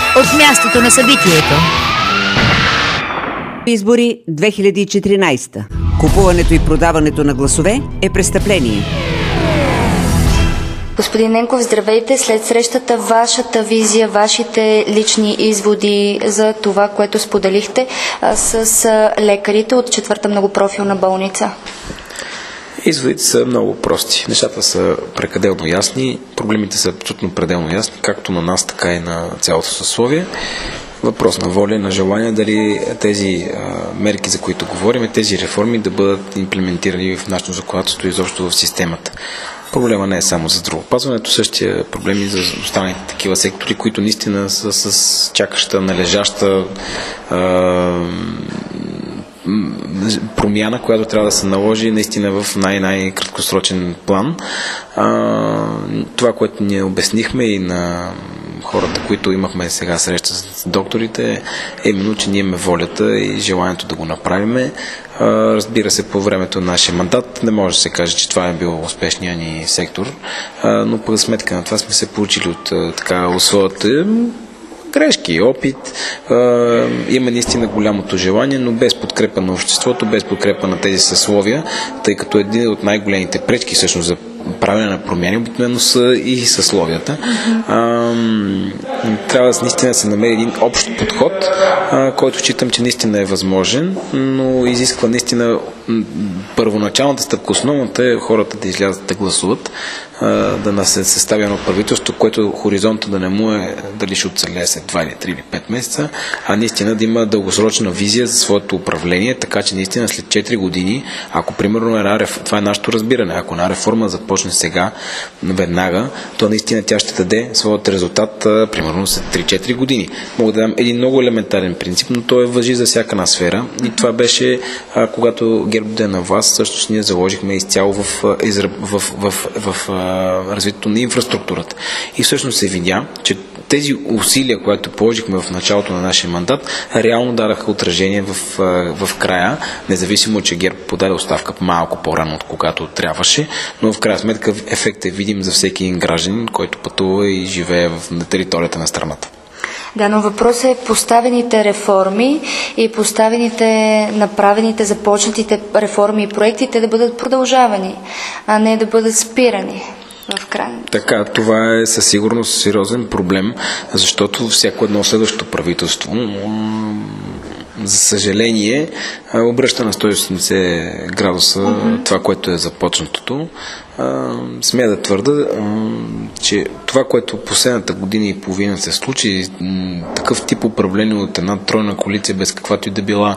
от мястото на събитието. Избори 2014. Купуването и продаването на гласове е престъпление. Господин Ненков, здравейте. След срещата, вашата визия, вашите лични изводи за това, което споделихте с лекарите от 4-та многопрофилна болница. Изводите са много прости. Нещата са пределно ясни, проблемите са абсолютно пределно ясни, както на нас, така и на цялото съсловие. Въпрос на воля, на желание дали тези мерки, за които говорим, тези реформи да бъдат имплементирани в нашето законодателство и изобщо в системата. Проблема не е само за здравеопазването, същия проблем и за останалите такива сектори, които наистина са с чакаща, належаща промяна, която трябва да се наложи наистина в най-краткосрочен план. Това, което ние обяснихме и на хората, които имахме сега среща с докторите, е именно, че ние имаме волята и желанието да го направиме. Разбира се, по времето на нашия мандат не може да се каже, че това е бил успешният ни сектор, но по сметка на това сме се получили от своята грешки, опит. Има наистина голямото желание, но без подкрепа на обществото, без подкрепа на тези съсловия, тъй като един от най-големите пречки всъщност за правене на промяни обикновено са и съсловията. Трябва наистина да се намери един общ подход, който считам, че наистина е възможен, но изисква наистина първоначалната стъпка, основната е хората да излязат да гласуват, да се състави едно правителство, което хоризонта да не му е дали ще оцелее след 2 или 3 или 5 месеца, а наистина да има дългосрочна визия за своето управление, така че наистина след 4 години, ако примерно това е нашето разбиране, ако една реформа започне сега, веднага, то наистина тя ще даде своят резултат примерно след 3-4 години. Мога да дам един много елементарен принцип, но той важи за всяка една сфера и това беше когато ГЕРБ дойде на власт, всъщност ние заложихме изцяло в развитието на инфраструктурата. И всъщност се видя, че тези усилия, които положихме в началото на нашия мандат, реално дадаха отражение в края, независимо, че ГЕРБ подаде оставка малко по-рано, от когато трябваше, но в крайна сметка ефектът е видим за всеки един гражданин, който пътува и живее на територията на страната. Да, но въпросът е поставените реформи и направените, започнатите реформи и проектите да бъдат продължавани, а не да бъдат спирани в крайна. Така, това е със сигурност сериозен проблем, защото всяко едно следващо правителство, за съжаление, обръща на 180 градуса това, което е започнатото. Смея да твърда, че това, което последната година и половина се случи, такъв тип управление от една тройна коалиция, без каквато и да била,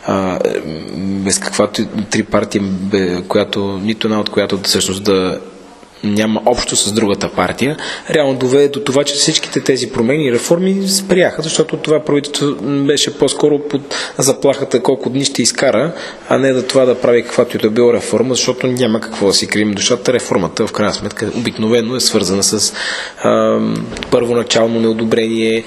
без каквато и три партии, нито една от която всъщност да няма общо с другата партия, реално доведе до това, че всичките тези промени и реформи спряха, защото това правителство беше по-скоро под заплахата колко дни ще изкара, а не да това да прави каквато и да било реформа, защото няма какво да си крием душата. Реформата в крайна сметка обикновено е свързана с първоначално неодобрение,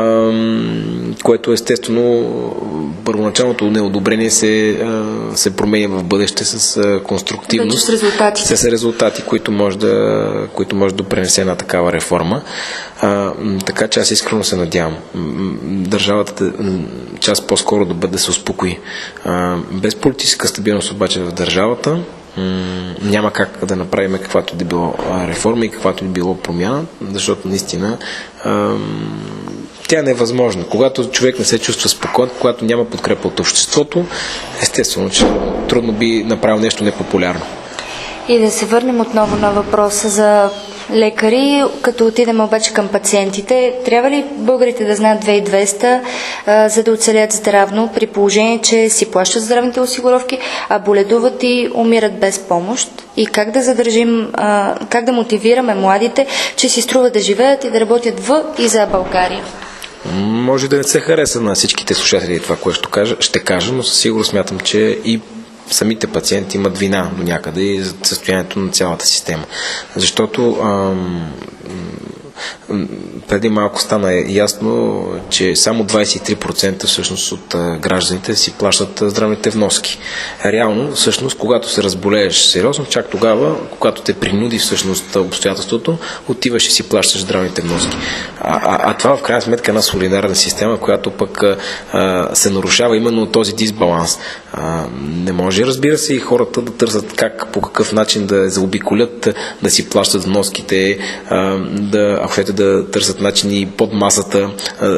което естествено първоначалното неодобрение се променя в бъдеще с конструктивност, с резултати, които може да допренесе една такава реформа. Така че аз искрено се надявам държавата час по-скоро да се успокои. Без политическа стабилност обаче в държавата няма как да направим каквато да било реформа и каквато да било промяна, защото наистина тя не е възможна. Когато човек не се чувства спокоен, когато няма подкрепа от обществото, естествено, че трудно би направил нещо непопулярно. И да се върнем отново на въпроса за лекари, като отидем обаче към пациентите. Трябва ли българите да знаят 2200, за да оцелят здравно, при положение, че си плащат здравните осигуровки, а боледуват и умират без помощ? И как да задържим, как да мотивираме младите, че си струва да живеят и да работят в и за България? Може да не се хареса на всичките слушатели това, което ще кажа, но със сигурност смятам, че и самите пациенти имат вина до някъде и за състоянието на цялата система. Защото преди малко стана ясно, че само 23% всъщност от гражданите си плащат здравните вноски. Реално, всъщност, когато се разболееш сериозно, чак тогава, когато те принуди всъщност обстоятелството, отиваш и си плащаш здравните вноски. А това в крайна сметка е една солидарна система, която пък се нарушава именно този дисбаланс. Не може, разбира се, и хората да търсят по какъв начин да заобиколят, да си плащат вноските, ако щете да търсят начини под масата,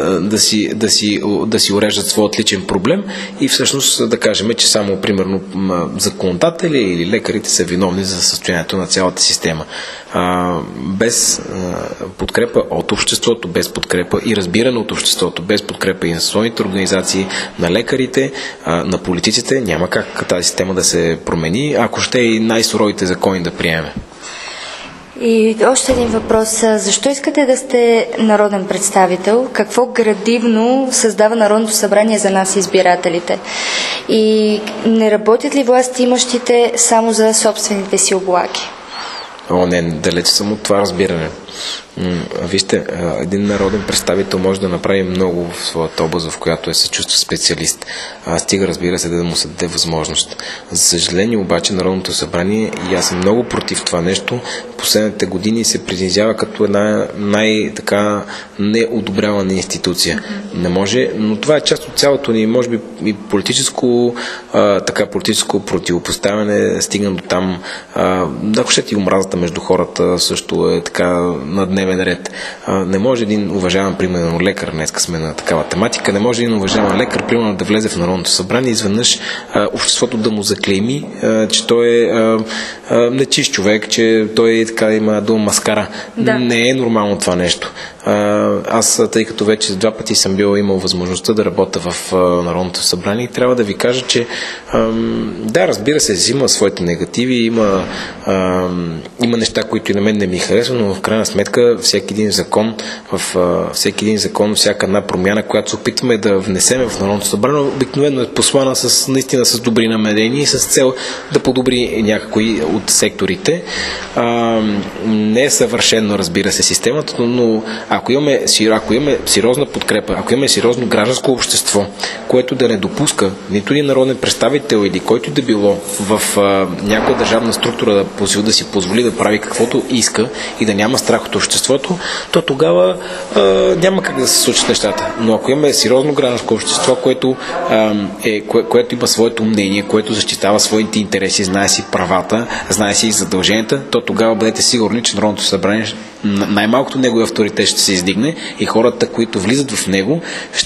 да си уреждат своят личен проблем и всъщност да кажем, че само примерно законодатели или лекарите са виновни за състоянието на цялата система. Без подкрепа от обществото, без подкрепа и разбиране от обществото, без подкрепа и на съсловните организации, на лекарите, на политиците, няма как тази система да се промени, ако ще и най-суровите закони да приеме. И още един въпрос. Защо искате да сте народен представител? Какво градивно създава Народното събрание за нас, избирателите? И не работят ли власти имащите само за собствените си облаки? Не, далеч съм от това разбиране. Вижте, един народен представител може да направи много в своята област, в която се чувства специалист. Стига, разбира се, да му се даде възможност. За съжаление, обаче, Народното събрание, и аз съм много против това нещо, последните години се принизява като една най-така неодобрявана институция. Не може, но това е част от цялото ни, може би и политическо противопоставяне, стигна до там. Ако ще и омразата между хората също е така на дневен ред. Не може един уважаван, примерно, лекар, днеска сме на такава тематика, не може един уважаван лекар, примерно, да влезе в Народното събрание и изведнъж обществото да му заклейми, че той е нечист човек, че той така има дума маскара. Да. Не е нормално това нещо. Аз, тъй като вече 2 пъти съм имал възможността да работя в Народното събрание, трябва да ви кажа, че да, разбира се, има своите негативи, има неща, които и на мен не ми харесват, но в крайна сметка всеки един закон, всяка една промяна, която се опитваме да внесем в Народното събрание, обикновено е послана наистина с добри намерения и с цел да подобри някои от секторите. Не е съвършено, разбира се, системата, но ако имаме сериозна подкрепа, ако имаме сериозно гражданско общество, което да не допуска нито един народен представител или който да било в някоя държавна структура да си позволи да прави каквото иска и да няма страх от обществото, то тогава няма как да се случат нещата. Но ако имаме сериозно гражданско общество, което има своето мнение, което защитава своите интереси, знае си правата, знае си и задълженията, то тогава бъдете сигурни, че Народното събрание най-малкото неговия авторитет ще се издигне и хората, които влизат в него,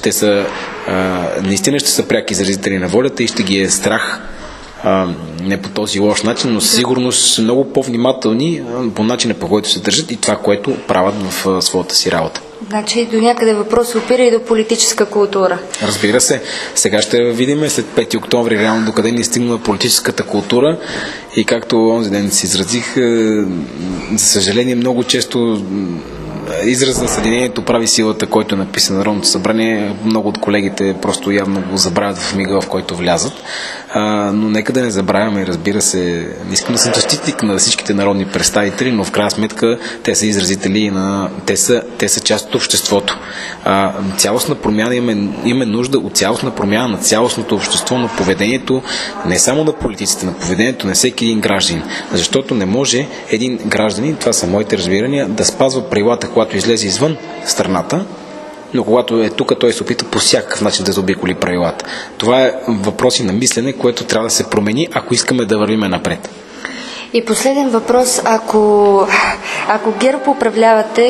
наистина ще са пряки изразители на волята и ще ги е страх, не по този лош начин, но сигурно са много по-внимателни по начина, по който се държат и това, което правят в своята си работа. Значи до някъде въпрос опира и до политическа култура. Разбира се. Сега ще видим след 5 октомври реално докъде ни стигна политическата култура и както онзи ден се изразих, за съжаление много често израз на Съединението прави силата, който е написан на Народното събрание. Много от колегите просто явно го забравят в мига, в който влязат. Но нека да не забравяме, разбира се, не искам да съм защитник на всичките народни представители, но в крайна сметка те са изразители те са част от обществото. Цялостна промяна имаме нужда от цялостна промяна на цялостното общество, на поведението, не само на политиците, на поведението на всеки един гражданин. Защото не може един гражданин, това са моите разбирания, да спазва правилата, когато излезе извън страната, но когато е тук, той се опита по всякакъв начин да заобиколи правилата. Това е въпроси на мислене, което трябва да се промени, ако искаме да вървиме напред. И последен въпрос, ако ГЕРБ управлявате,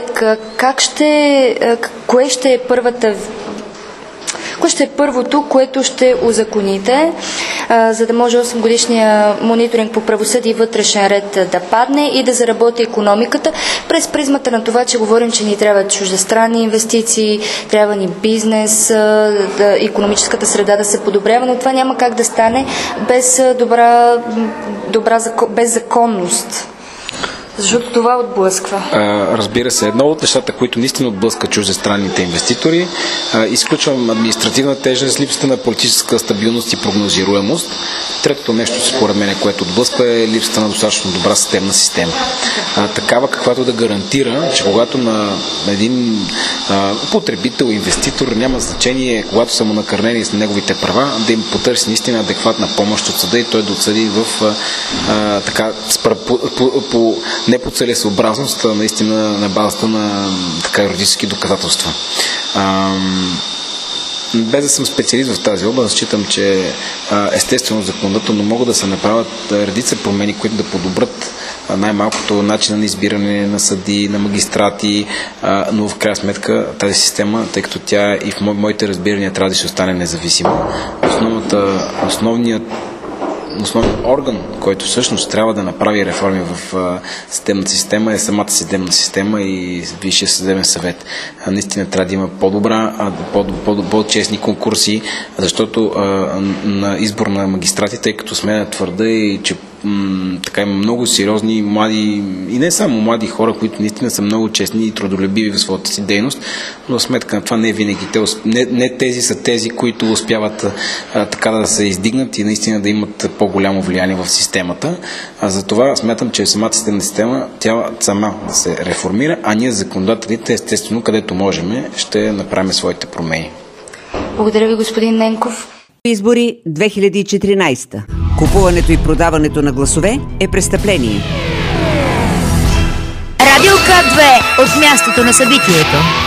кое ще е първото, което ще узаконите, за да може 8-годишния мониторинг по правосъдие и вътрешен ред да падне и да заработи икономиката през призмата на това, че говорим, че ни трябват чуждестранни инвестиции, трябва ни бизнес, икономическата среда да се подобрява, но това няма как да стане без без законност. Защото това отблъсква. Разбира се, едно от нещата, които наистина отблъска чуждестранните инвеститори, изключвам административна тежест, липсата на политическа стабилност и прогнозируемост. Третото нещо, според мен, което отблъсква, е липсата на достатъчно добра системна система. Такава, каквато да гарантира, че когато на един потребител, инвеститор, няма значение, когато са му накърнени с неговите права, да им потърси наистина адекватна помощ от съда и той да отсъди в не по целесъобразност, а наистина на базата на юридически доказателства. Без да съм специалист в тази област, считам, че естествено законодателно могат да се направят редица промени, които да подобрят най-малкото начина на избиране на съди, на магистрати, но в крайна сметка тази система, тъй като тя и в моите разбирания трябва да ще остане независима, основният орган, който всъщност трябва да направи реформи в съдебната система, е самата съдебна система и Висшия съдебен съвет. Наистина трябва да има по-честни конкурси, защото на избор на магистрати, тъй като сме да твърда и че така има много сериозни млади и не само млади хора, които наистина са много честни и трудолюбиви в своята си дейност, но сметка на това не винаги. Не тези са тези, които успяват така да се издигнат и наистина да имат по-голямо влияние в системата. Затова смятам, че самата съдебна система тя сама да се реформира, а ние законодателите, естествено, където можем, ще направим своите промени. Благодаря ви, господин Ненков. Избори 2014. Купуването и продаването на гласове е престъпление. Радио К2 от мястото на събитието.